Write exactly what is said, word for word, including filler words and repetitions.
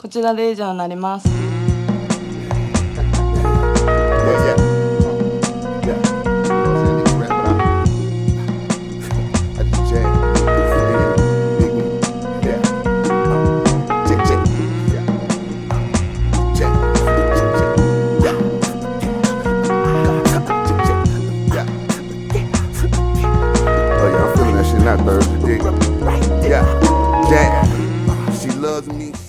こちらで以上になります。 Not Thursday, yeah, yeah. She loves me.